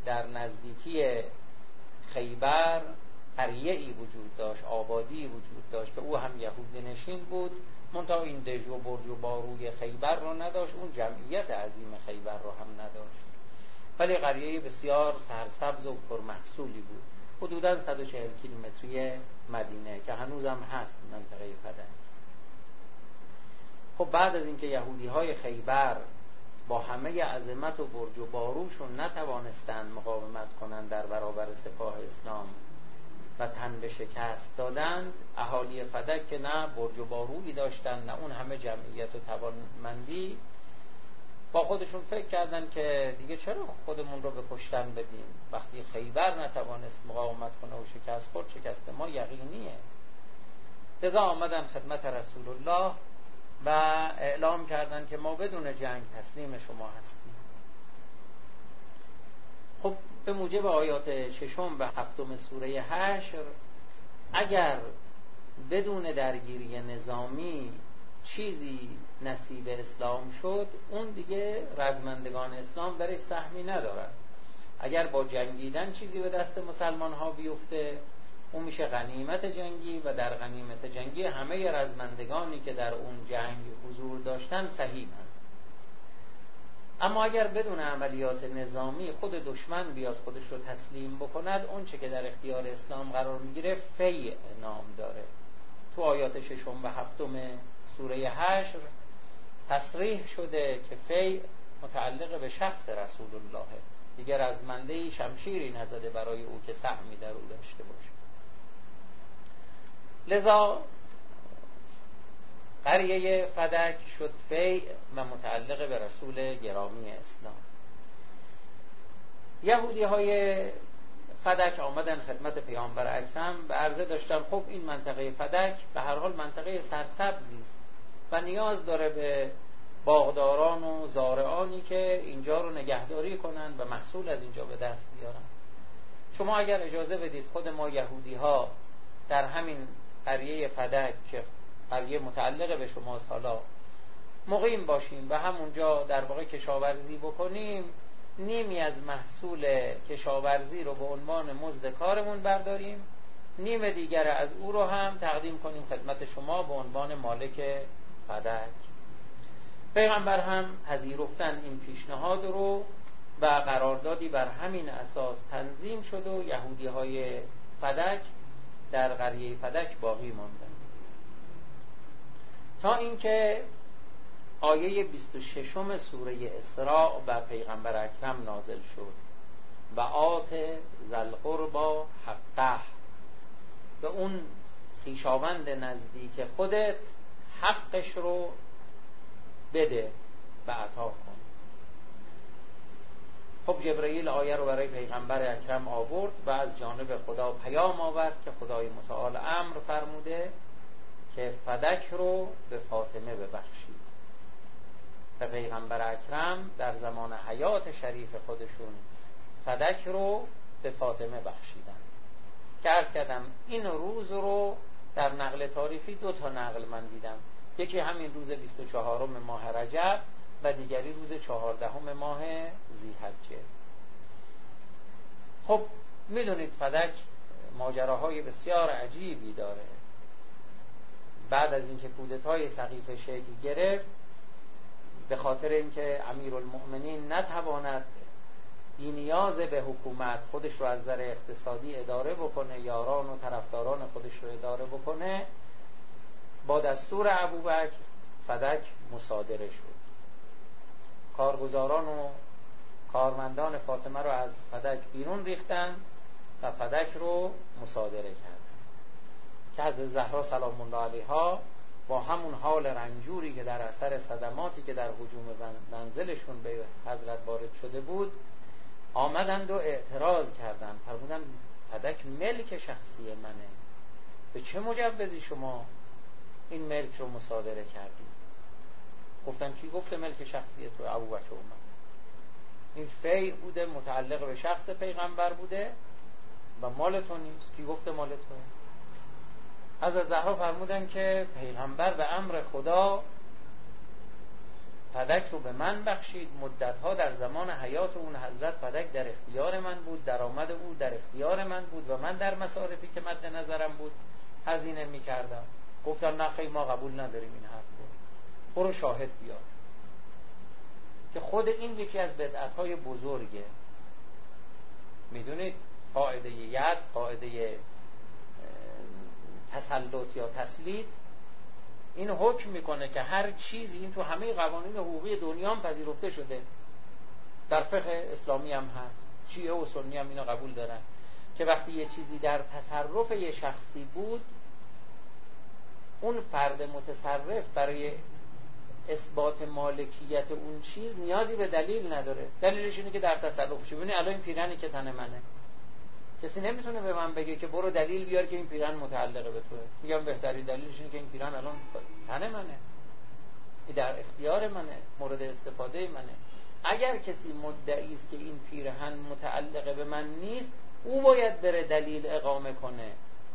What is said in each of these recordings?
در نزدیکی خیبر قریه‌ای وجود داشت، آبادی وجود داشت که او هم یهودی نشین بود، منتها این دژ و برج و باروی خیبر رو نداشت، اون جمعیت عظیم خیبر رو هم نداشت، ولی قریه بسیار سرسبز و پرمحصولی بود، حدوداً 140 کیلومتری مدینه که هنوزم هست منطقه فدک. خب بعد از اینکه یهودی‌های خیبر با همه عظمت و برج و باروشون نتوانستند مقاومت کنند در برابر سپاه اسلام و تن به شکست دادند، اهالی فدک که نه برج و بارویی داشتن نه اون همه جمعیت و توانمندی، با خودشون فکر کردن که دیگه چرا خودمون رو به کشتن بدیم، وقتی خیبر نتوانست مقاومت کنه و شکست خورد، شکست ما یقینیه. لذا آمدن خدمت رسول الله و اعلام کردن که ما بدون جنگ تسلیم شما هستیم. خب به موجب آیات 6 و 7 سوره حشر، اگر بدون درگیری نظامی چیزی نصیب اسلام شد، اون دیگه رزمندگان اسلام درش سهمی ندارن. اگر با جنگیدن چیزی به دست مسلمان ها بیفته، اون میشه غنیمت جنگی و در غنیمت جنگی همه رزمندگانی که در اون جنگ حضور داشتن سهیمن. اما اگر بدون عملیات نظامی خود دشمن بیاد خودش رو تسلیم بکند، اون چه که در اختیار اسلام قرار میگیره فیع نام داره. تو آیات 6 و 7 سوره حشر تصریح شده که فیع متعلق به شخص رسول الله، دیگر رزمنده‌ای شمشیری نزده برای او که سهمی در او داشته باشه. لذا قریه فدک شد فیع و متعلق به رسول گرامی اسلام. یهودی های فدک آمدن خدمت پیامبر اکرم و عرضه داشتن خب این منطقه فدک به هر حال منطقه سرسبزی است و نیاز داره به باغداران و زارعانی که اینجا رو نگهداری کنن و محصول از اینجا به دست بیارن. شما اگر اجازه بدید خود ما یهودی ها در همین قریه فدک که قریه متعلق به شماست حالا مقیم باشیم و همونجا در واقع کشاورزی بکنیم، نیمی از محصول کشاورزی رو به عنوان مزد کارمون برداریم، نیم دیگر از او رو هم تقدیم کنیم خدمت شما به عنوان مالک فدک. پیغمبر هم پذیرفتن این پیشنهاد رو و قراردادی بر همین اساس تنظیم شد و یهودی های فدک در قریه فدک باقی ماندن تا اینکه آیه 26 سوره اسراء و پیغمبر اکرم نازل شد و آت ذل قربا حقه، به اون خویشاوند نزدیک خودت حقش رو بده و عطا کن. خب جبرئیل آیه رو برای پیغمبر اکرم آورد و از جانب خدا پیام آورد که خدای متعال امر فرموده که فدک رو به فاطمه ببخشید و پیغمبر اکرم در زمان حیات شریف خودشون فدک رو به فاطمه بخشیدن که عرض کردم این روز رو در نقل تاریخی 2 نقل من دیدم، یکی همین روز 24 ماه رجب و دیگری روز 14 ماه ذی‌حجه. خب میدونید فدک ماجراهای بسیار عجیبی داره. بعد از اینکه کودتای سقیفه شکل گرفت، به خاطر اینکه امیرالمؤمنین نتواند بی نیاز به حکومت خودش رو از نظر اقتصادی اداره بکنه، یاران و طرفداران خودش رو اداره بکنه، با دستور ابوبکر فدک مصادره شد. کارگزاران و کارمندان فاطمه رو از فدک بیرون ریختن و فدک رو مصادره کردن که حضرت زهرا سلام الله علیها با همون حال رنجوری که در اثر صدماتی که در هجوم منزلشون به حضرت وارد شده بود آمدند و اعتراض کردند، فرمودند فدک ملک شخصی منه، به چه مجوزی شما این ملک رو مصادره کردید؟ گفتن کی گفته ملک شخصی تو؟ ابوبکر اومد. این فیع بوده، متعلق به شخص پیغمبر بوده و مال تو نیست. کی گفته مال توه؟ حضرت زهرا فرمودن که پیغمبر به امر خدا فدک رو به من بخشید. مدتها در زمان حیات اون حضرت فدک در اختیار من بود، درآمد او در اختیار من بود و من در مصارفی که مد نظرم بود هزینه می‌کردم. گفتم نه خیلی ما قبول نداریم این حرف رو، برو شاهد بیار. که خود این یکی از بدعت‌های بزرگه. میدونید قاعده ید، قاعده تسلط یا تسلیط، این حکم میکنه که هر چیزی، این تو همه قوانین حقوقی دنیا هم پذیرفته شده، در فقه اسلامی هم هست، شیعه و سنی هم اینو قبول دارن، که وقتی یه چیزی در تصرف یه شخصی بود، اون فرد متصرف برای اثبات مالکیت اون چیز نیازی به دلیل نداره. دلیلش اینه که در تصرفشه. ببینید الان این پیرنی که تن منه، کسی نمیتونه به من بگه که برو دلیل بیار که این پیرن متعلقه به توه. میگم بهترین دلیلش اینه که این پیرن الان تن منه، این در اختیار منه، مورد استفاده منه. اگر کسی مدعی است که این پیرهن متعلقه به من نیست، او باید بره دلیل اقامه کنه.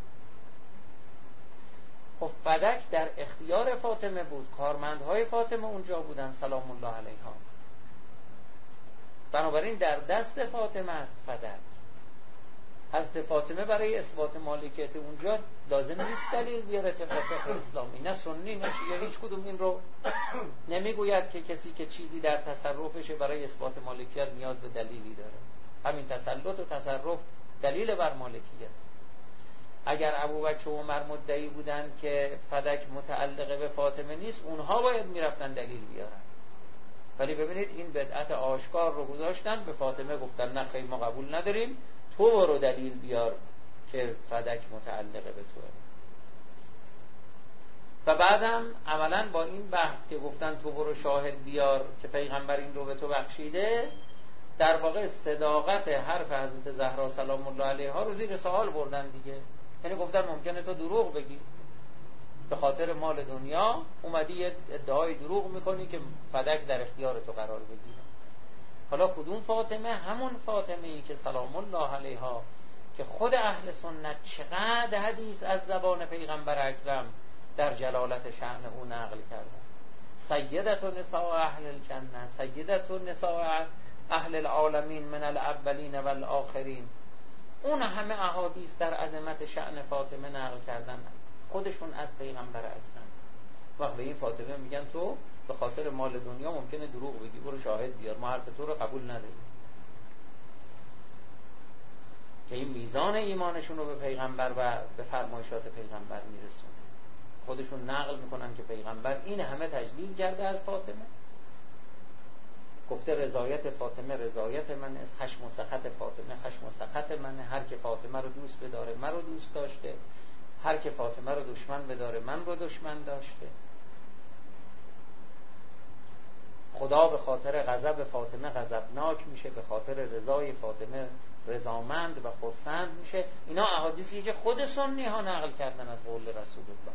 خب فدک در اختیار فاطمه بود، کارمندهای فاطمه اونجا بودن سلام الله علیها، بنابراین در دست فاطمه است فدک. حضرت فاطمه برای اثبات مالکیت اونجا لازم نیست دلیل بیاره طبق فقه اسلامی، نه سنی نه شیعه، هیچ کدوم این رو نمیگوید که کسی که چیزی در تصرفشه برای اثبات مالکیت نیاز به دلیلی داره. همین تسلط و تصرف دلیل بر مالکیت. اگر ابوبکر و عمر مدعی بودن که فدک متعلقه به فاطمه نیست، اونها باید میرفتن دلیل بیارن. ولی ببینید این بدعت آشکار رو گذاشتن، به فاطمه گفتن نه خیلی ما قبول نداریم، تو برو دلیل بیار که فدک متعلقه به توه. و بعدم عملا با این بحث که گفتن تو برو شاهد بیار که پیغمبر این رو به تو بخشیده، در واقع صداقت حرف حضرت زهرا سلام الله علیها رو زیر سوال بردن دیگه. یعنی گفتن ممکنه تو دروغ بگی، به خاطر مال دنیا اومدی یه ادعای دروغ میکنی که فدک در اختیار تو قرار بگیره. حالا کدوم فاطمه؟ همون فاطمه ای که سلام الله علیها که خود اهل سنت چقدر حدیث از زبان پیغمبر اکرم در جلالت شأن او نقل کردن. سیدت نساء اهل الجنه، سیدت نساء اهل العالمین من الاولین و الاخرین. اون همه احادیث در عظمت شأن فاطمه نقل کردن، خودشون از پیغمبر اکرم. وقت به این فاطمه میگن تو به خاطر مال دنیا ممکنه دروغ بگی، برو شاهد بیار، ما حرف تو رو قبول نداریم. که این میزان ایمانشون رو به پیغمبر و به فرمایشات پیغمبر میرسونه. خودشون نقل میکنن که پیغمبر این همه تجلیل کرده از فاطمه، گفته رضایت فاطمه رضایت من است، خشم و سخط فاطمه خشم و سخط منه، هر که فاطمه رو دوست بداره من رو دوست داشته، هر که فاطمه رو دشمن بداره من رو دشمن داشته. خدا به خاطر غضب فاطمه غضبناک میشه، به خاطر رضای فاطمه رضامند و خرسند میشه. اینا احادیثی که خود سنی ها نقل کردن از قول رسول الله.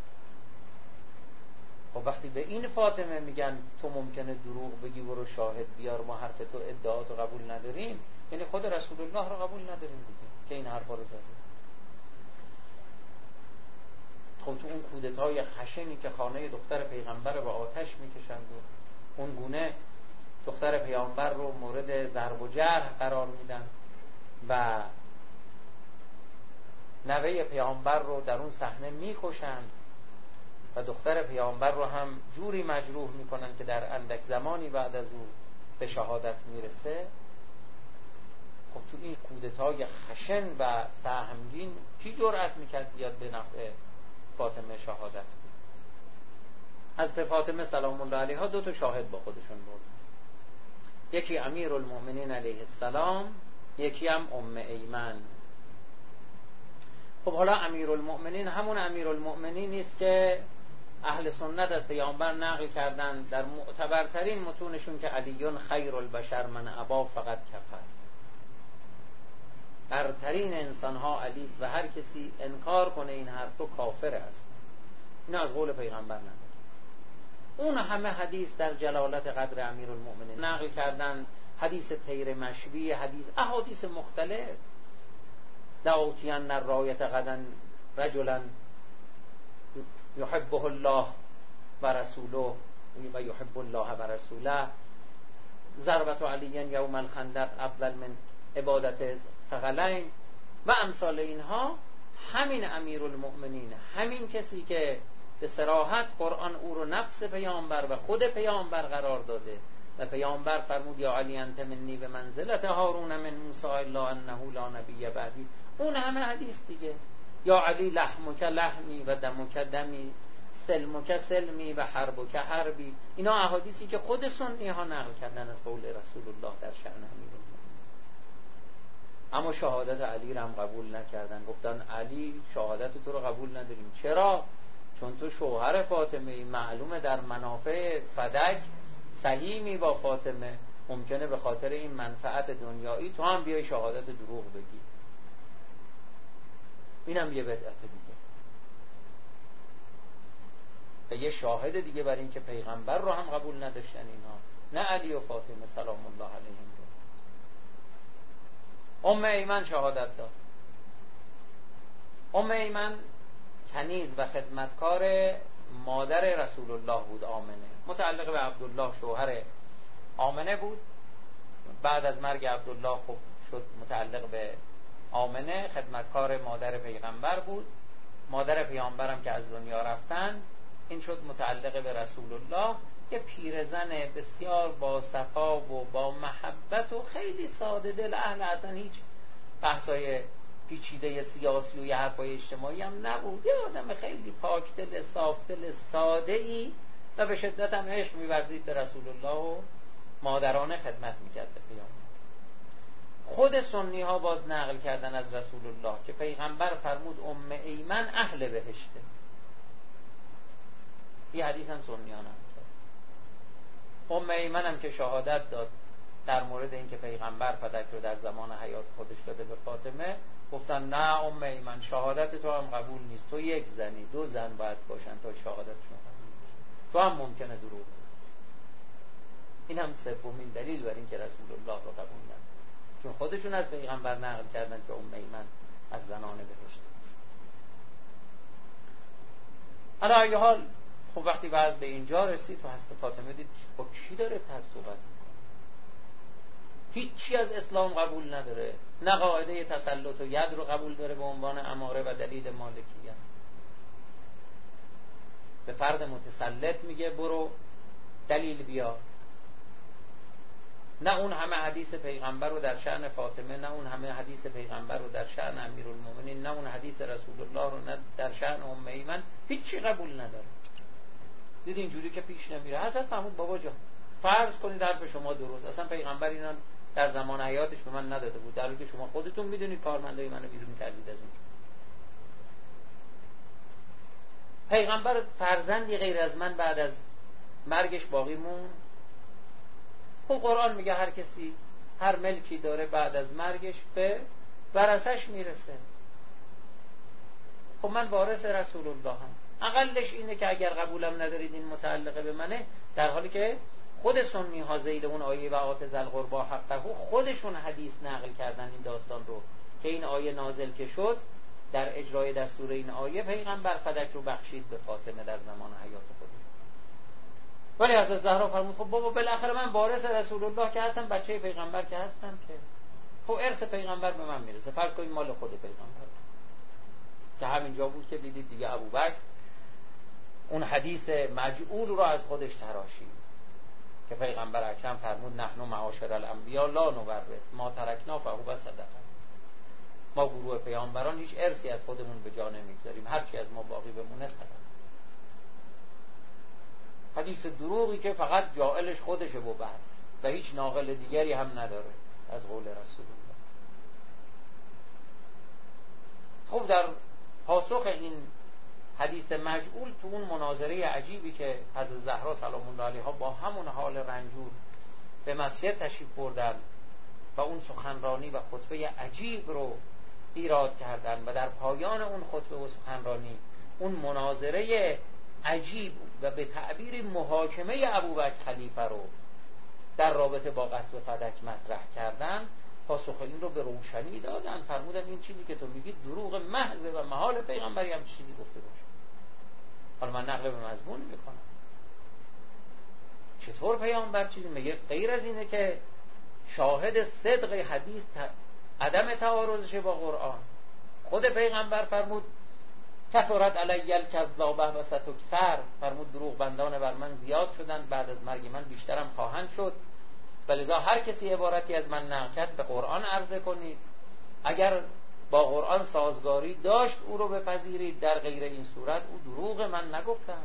خب وقتی به این فاطمه میگن تو ممکنه دروغ بگی برو شاهد بیار، ما حرف تو ادعاتو قبول نداریم، یعنی خود رسول الله رو قبول نداریم دیگه که این حرفا رو زده. خب تو اون کودتای خشنی که خانه دختر پیغمبر رو به آتش میکشند و اون گونه دختر پیامبر رو مورد ضرب و جرح قرار میدن و نوه پیامبر رو در اون صحنه میکشند و دختر پیامبر رو هم جوری مجروح میکنن که در اندک زمانی بعد از او به شهادت میرسه. خب تو این کودتای خشن و سهمگین کی جرأت میکرد بیاد به نفع فاطمه شهادت بود؟ حضرت فاطمه سلام الله علیها دو تا شاهد با خودشون بود، یکی امیرالمؤمنین علیه السلام، یکی هم ام ایمن. خب حالا امیرالمؤمنین همون امیرالمؤمنین نیست که اهل سنت از پیامبر نقل کردن در معتبرترین متونشون که علیون خیر البشر من ابا فقط کفر، برترین انسانها علی است و هر کسی انکار کنه این حرف رو کافر است. این از قول پیغمبر نقل. اون همه حدیث در جلالت قدر امیرالمؤمنین نقل کردن، حدیث طیر مشوی، حدیث احادیث مختلف. دعوتیان الرایت غدا رجلا یحبه الله و رسوله و یحب الله و رسوله، ضربت علی یوم الخندق اول من عبادت ثقلین و امثال اینها. همین امیرالمؤمنین، همین کسی که به صراحت قرآن او رو نفس پیامبر و خود پیامبر قرار داده و پیامبر فرمود یا علی انت منی به منزلت هارون من موسی الا انه لا نبی بعدی، اون همه حدیث دیگه. یا علی لحمک لحمی و دمک دمی، سلمک سلمی و حربک حربی، اینا احادیثی که خود سنی ها نقل کردن از قول رسول الله در شأن امیرالمؤمنین. اما شهادت علی رو هم قبول نکردن، گفتن علی شهادت تو رو قبول نداریم. چرا؟ چون تو شوهر فاطمه، معلومه در منافع فدک سهیمی با فاطمه، ممکنه به خاطر این منفعت دنیایی تو هم بیای شهادت دروغ بگی. اینم یه بدعت دیگه. و یه شاهد دیگه بر این که پیغمبر رو هم قبول نداشتن اینها، نه علی و فاطمه سلام الله علیهم رو. ام ایمن شهادت داد. ام ایمن کنیز و خدمتکار مادر رسول الله بود، آمنه، متعلق به عبدالله شوهر آمنه بود. بعد از مرگ عبدالله خب شد متعلق به آمنه، خدمتکار مادر پیغمبر بود. مادر پیغمبرم که از دنیا رفتن، این شد متعلق به رسول الله. یه پیرزن بسیار با صفا و با محبت و خیلی ساده دل، اهل اصلا هیچ بحثای پیچیده سیاسی و یه حرفای اجتماعی هم نبود. یه آدم خیلی پاک دل، صاف دل، ساده ای و به شدت هم عشق می‌ورزید به رسول الله و مادرانه خدمت می‌کرد به پیامبر. خود سنی ها باز نقل کردن از رسول الله که پیغمبر فرمود ام ایمن اهل بهشته. یه حدیث هم سنی ها نقل کرد. ام ایمن هم که شهادت داد در مورد اینکه پیغمبر فدک رو در زمان حیات خودش داده به فاطمه، گفتن نه ام ایمن شهادت تو هم قبول نیست، تو یک زنی، دو زن باید باشن تا شهادتشون قبول بشه، تو هم ممکنه دروغ بگی. این هم سومین دلیل بر این که رسول الله رو قبول نداره، چون خودشون از پیغمبر نقل کردن که ام ایمن از زنان بهشت است. علی ای حال خب وقتی وضع به اینجا رسید تو هست فاطمه دید با کی داره صحبت میکنه؟ هیچی از اسلام قبول نداره، نه قاعده تسلط و ید رو قبول داره به عنوان اماره و دلیل مالکیت. به فرد متسلط میگه برو دلیل بیار. نه اون همه حدیث پیغمبر رو در شأن فاطمه، نه اون همه حدیث پیغمبر رو در شأن امیرالمومنین، نه اون حدیث رسول الله رو نه در شأن ام ایمن، هیچی قبول نداره. دید اینجوری که پیش نمیره. حضرت فرمود بابا جان فرض کنید حرف شما درست، اصلا پیغمبر اینا در زمان حیاتش به من نداده بود، در حالی که شما خودتون میدونید کارمندای منو بیرون کردید از اونجا. پیغمبر فرزندی غیر از من بعد از مرگش باقی مون؟ خب قرآن میگه هر کسی هر ملکی داره بعد از مرگش به ورثش میرسه. خب من وارث رسول الله هم، اقلش اینه که اگر قبولم ندارید این متعلقه به منه، در حالی که خود سنی ها ذیل اون آیه و آت ذل قربا حقه خودشون حدیث نقل کردن این داستان رو که این آیه نازل که شد در اجرای دستور این آیه پیغمبر فدک رو بخشید به فاطمه در زمان حیات خودش. ولی حضرت زهرا فرمود خب بابا بالاخره من وارث رسول الله که هستم، بچه پیغمبر که هستم، که خب ارث پیغمبر به من میرسه، فرض کنید مال خود پیغمبر. که همینجا بود که دیدید دیگه ابوبکر اون حدیث مجعول رو از خودش تراشید که پیغمبر اکرم فرمود نحن معاشر الانبیاء لا نورث ما ترکنا فهو صدقه. ما گروه پیامبران هیچ ارثی از خودمون به جا نمیگذاریم، هر چی از ما باقی بمونه صدقه است. حدیث دروغی که فقط جائلش خودشه و بس و هیچ ناقل دیگری هم نداره از قول رسول الله. خب در پاسخ این حدیث مجعول تو اون مناظره عجیبی که حضرت زهرا سلام الله علیها با همون حال رنجور به مسجد تشریف بردن و اون سخنرانی و خطبه عجیب رو ایراد کردن و در پایان اون خطبه و سخنرانی اون مناظره عجیب و به تعبیر محاکمه ابوبکر خلیفه رو در رابطه با قصب فدک مطرح کردن، پاسخ این رو به روشنی دادن، فرمودن این چیزی که تو میگی دروغ محض و محال پیغمبری هم چیزی گفته باشه. حالا من نقل به مضمون میکنم. چطور پیامبر چیزی میگه غیر از اینه که شاهد صدق حدیث عدم تعارضشه با قرآن. خود پیغمبر فرمود کثرت علی الکذابه و ستکثر، فرمود دروغ بندان بر من زیاد شدن، بعد از مرگ من بیشترم خواهند شد، ولذا هر کسی عبارتی از من نقل کرد به قرآن عرضه کنید، اگر با قرآن سازگاری داشت او رو بپذیرید، در غیر این صورت او دروغ من نگفتم.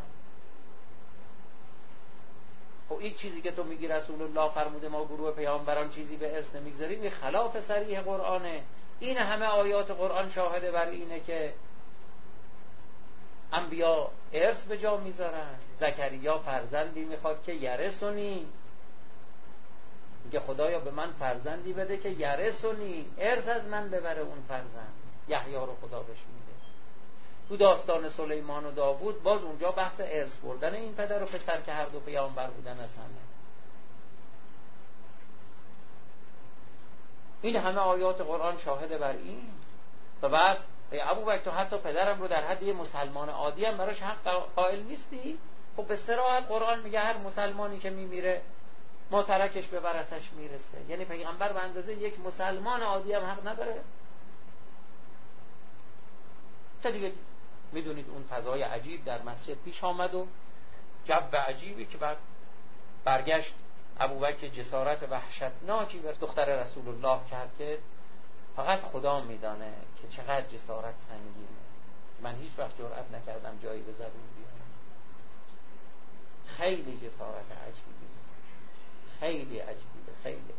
خب این چیزی که تو میگی رسول الله فرموده ما گروه پیامبران چیزی به ارث نمیگذاریم، این خلاف صریح قرآنه. این همه آیات قرآن شاهده بر اینه که انبیا ارث به جا میذارن. زکریا فرزندی میخواد که یرثنی، میگه خدایا به من فرزندی بده که یرثنی، ارث از من ببره اون فرزند. یحیی رو خدا بهش میده. تو داستان سلیمان و داوود باز اونجا بحث ارث بردن این پدر و پسر که هر دو پیامبر بودن از همه. این همه آیات قرآن شاهده بر این. و بعد ابوبکر تو حتی پدرم رو در حد یه مسلمان عادی هم براش حق قائل نیستی؟ خب به صراحت قرآن میگه هر مسلمانی که میمیره ماترکش به ورثش میرسه. یعنی پیغمبر به اندازه یک مسلمان عادی هم حق نداره؟ تا دیگه میدونید اون فضای عجیب در مسجد پیش آمد و جو عجیبی که بعد برگشت ابوبکر جسارت وحشتناکی بر دختر رسول الله کرد که فقط خدا میدانه که چقدر جسارت سنگینه. من هیچ وقت جرئت نکردم جایی به زبون بیارم. خیلی جسارت عجیبی، خیلی عجیبه، خیلی عجیبه.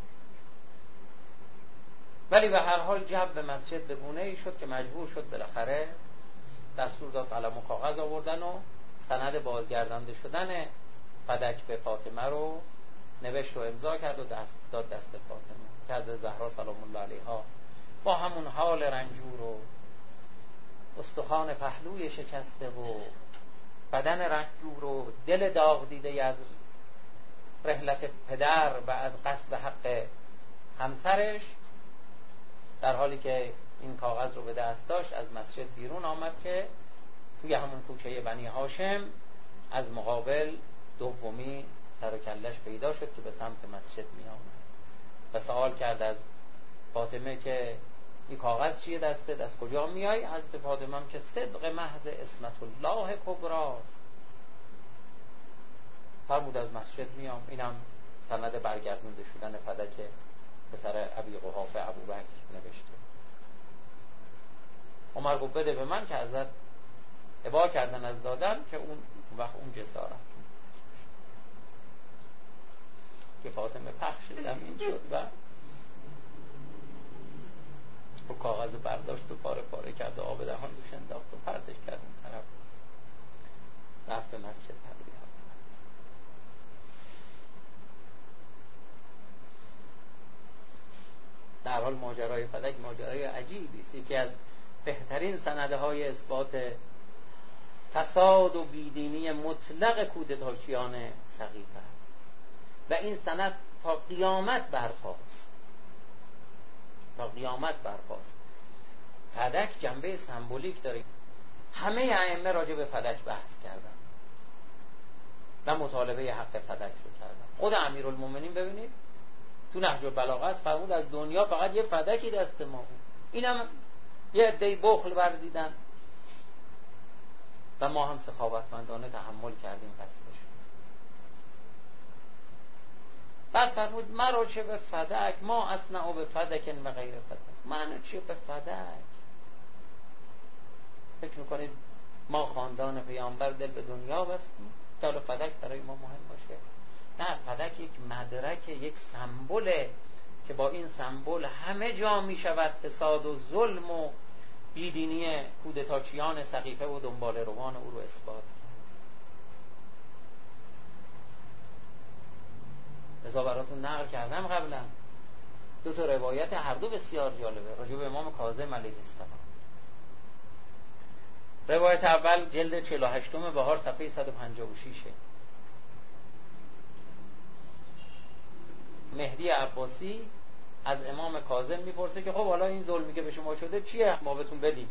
ولی به هر حال جو به مسجد به گونه‌ای شد که مجبور شد بالاخره دستور داد قلم و کاغذ آوردن و سند بازگردانده شدن فدک به فاطمه رو نوشت و امضا کرد و داد دست فاطمه که از زهرا سلام الله علیها با همون حال رنجور و استخوان پهلوی شکسته و بدن رنجور و دل داغ دیده از رحلت پدر و از قصد حق همسرش، در حالی که این کاغذ رو به دست داشت از مسجد بیرون آمد که توی همون کوچه بنی هاشم از مقابل دومی سر و کلش پیدا شد که به سمت مسجد می آمد و سوال کرد از فاطمه که این کاغذ چیه دستت، از کجا میای؟ حضرت فاطمه هم که صدق محض اسمت الله کبراست فرمود از مسجد میام. اینم سند برگردونده شدن فدک پسر ابی قحافه ابوبکر نوشته. عمر گفت بده به من که ازت ابا کردن از دادم که اون وقت اون جسارت که فاطمه پخش زمین شد و کاغذ برداشت و پاره پاره کرد و آب دهان روش انداخت و پردش کرد اون طرف رفت به مسجد تبریه. در حال ماجرای فدک ماجرای عجیبی است، یکی از بهترین سندهای اثبات فساد و بیدینی مطلق کودتاشیان سقیفه است و این سند تا قیامت برپاست، تا قیامت برپاست. فدک جنبه سمبولیک داره. همه ائمه راجع به فدک بحث کردن و مطالبه حق فدک رو کردن. خود امیرالمومنین ببینید تو نهج البلاغه است فرمود از دنیا فقط یه فدکی دست ما بود، اینم یه عده‌ای بخل ورزیدن و ما هم سخاوتمندانه تحمل کردیم پسش. بعد فرمود مرا چه به فدک، ما اصنع به فدک و غیر فدک، من چه به فدک. فکر میکنید ما خاندان پیامبر دل به دنیا بستیم که حالا فدک برای ما مهم باشه؟ نه، فدک یک مدرک، یک سمبوله که با این سمبل همه جا می شود فساد و ظلم و بیدینی کودتاچیان سقیفه و دنبال روان او رو اثبات کرد. لذا براتون نقل کردم قبلا دو تا روایت هر دو بسیار جالبه راجع به امام کاظم علیه السلام. روایت اول جلد 48 بهار صفحه 156 مهدی عباسی از امام کاظم میپرسه که خب حالا این ظلمی که به شما شده چیه ما بهتون بدیم؟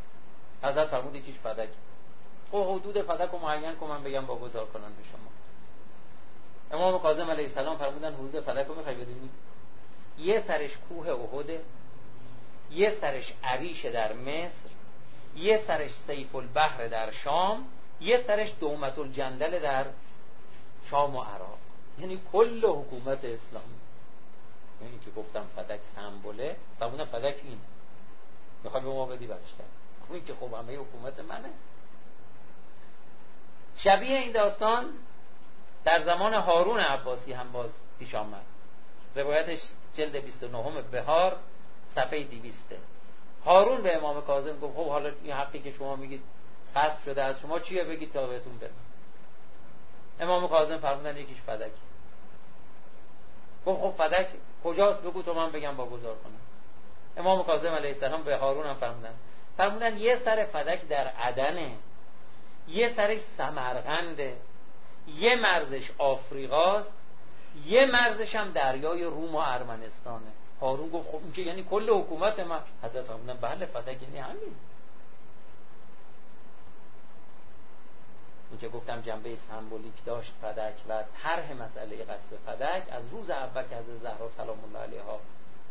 حضرت فرمود یکیش فدک. خب حدود فدک رو معین کن من بگم واگذار کنن به شما. امام کاظم علیه السلام فرمودن حدود فدک رو میخوای بدونی؟ یه سرش کوه احده، یه سرش عریش در مصر، یه سرش سیف البحر در شام، یه سرش دومت الجندل در شام و عراق. یعنی کل حکومت اسلامی. یعنی که گفتم فدک سمبوله، فرمودن فدک این میخوای به ما بدی برش کرد. خب این که خب همه حکومت منه. شبیه این داستان در زمان هارون عباسی هم باز پیش آمد. روایتش جلد 29 بهار صفحه 200. هارون به امام کاظم گفت خب حالا این حقی که شما میگید غصب شده از شما چیه بگید تا بهتون بدم. امام کاظم فرمودن یکیش فدک. گفت خب فدک کجاست بگو تو من بگم واگذار کنم. امام کاظم علیه السلام به هارون هم فرمودن یه سر فدک در عدنه، یه سرش سمرقنده، یه مرزش آفریقاست، یه مرزش هم دریای روم و ارمنستانه. هارون گفت خب این که یعنی کل حکومت من؟ حضرت فرمودن بله فدک یعنی همین. این که گفتم جنبه سمبولیک داشت فدک و طرح مسئله غصب فدک از روز اول که حضرت زهرا سلام الله علیها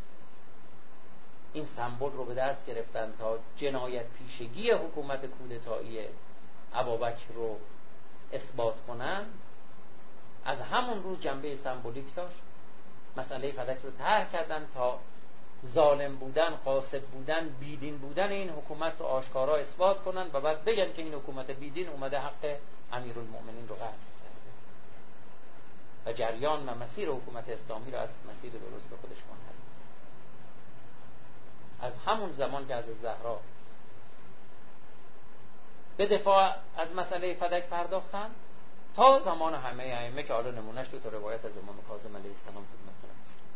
این سمبل رو به دست گرفتن تا جنایت پیشگی حکومت کودتایی ابوبکر رو اثبات کنن، از همون روز جنبه سمبولیک داشت. مسئله فدک رو طرح کردن تا ظالم بودن، قاصد بودن، بیدین بودن این حکومت رو آشکارا اثبات کنن و بعد بگن که این حکومت بیدین اومده حق امیرالمؤمنین رو غصب کرده و جریان و مسیر حکومت اسلامی رو از مسیر درست خودش منحرف. از همون زمان که از زهرا به دفاع از مسئله فدک پرداختن تا زمان همه ائمه که حالا نمونهش تو روایت از امام کاظم علیه السلام خدمتتون هست.